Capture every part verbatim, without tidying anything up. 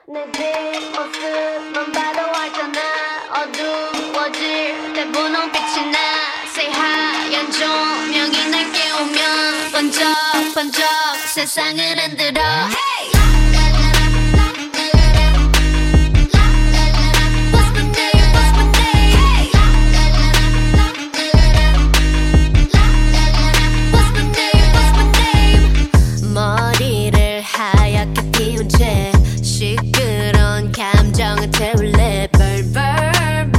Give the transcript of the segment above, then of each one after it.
내 뒷모습만 봐도 알잖아. 어두워질 때 분홍빛이 나. 새하얀 조명이 날 깨우면 번쩍번쩍 세상을 흔들어. Hey! 머리를 하얗게 피운 채 시끄러운 감정을 태울래. 벌벌벌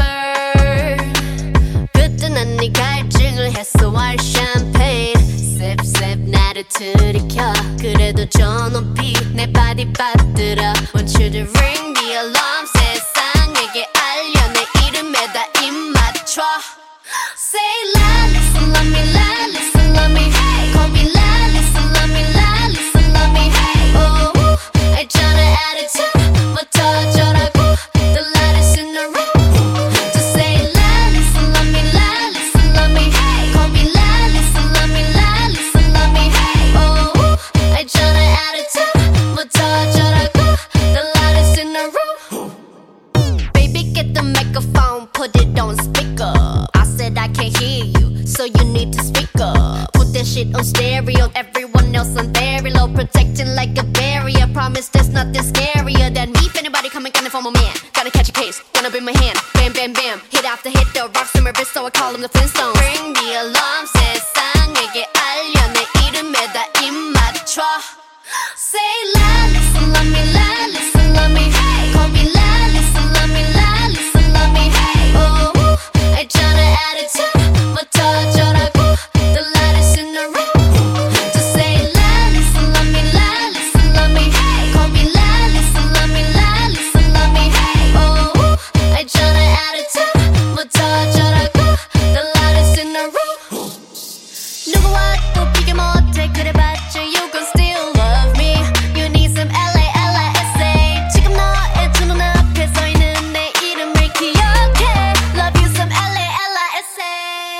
그때 난 네 갈증을 해소할 샴페인 셉셉 나를 들이켜. 그래도 저 높이 내 바디 빠뜨려. Want you to ring the alarm. 세상에게 알려 내 이름에다 입 맞춰. Say la, listen, love me, la, listen, love me. Hey, call me la, listen, love me, la, listen, love me. Hey, oh, 알잖아 attitude, 뭐 터져라고. The lightest in the room. Just say la, listen, love me, la, listen, love me. Hey, call me la, listen, love me, la, listen, love me. Hey, oh, 알잖아 attitude, 뭐 터져라고. The lightest in the room. Baby, get the microphone, put it on speaker. I can't hear you, so you need to speak up. Put that shit on stereo, everyone else on very low, protecting like a barrier. Promise there's nothing scarier than me. If anybody coming gunning for my man, gotta catch a case, gonna be my hand. Bam, bam, bam, hit after hit, the rocks in my wrist, so I call them the Flintstones. Ring the alarm, 세상에게 알려 내 이름에다 입 맞춰. Say la, listen, love me, la, listen, love me. Hey, call me la, listen, love me, la, listen, love me. Hey, oh, 알잖아 attitude, 뭐 터져라고. The lightest in the room. Just say la, listen, love me, la, listen, love me. Hey, call me la, listen, love me, la, listen, love me. Hey, oh, 알잖아 attitude, 뭐 터져라고. The lightest in the room. 누구와 또 비교 못해 그래봤자 you gon' still love me. You need some L A L I S A. 지금 너의 두 눈앞에 서 있는 내 이름을 기억해. Love you some L A L I S A.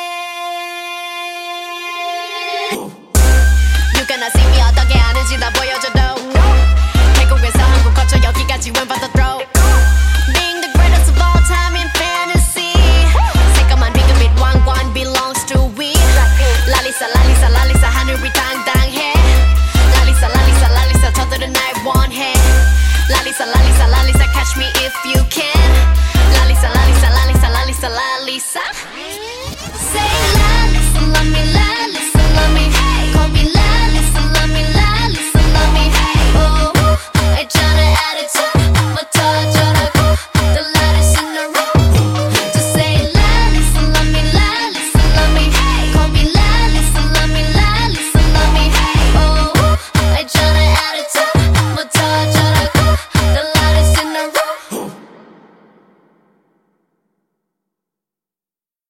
You gonna see me 어떻게 하는지 나 보여줘도 태국에서 한국 거쳐 여기까지 웬 받아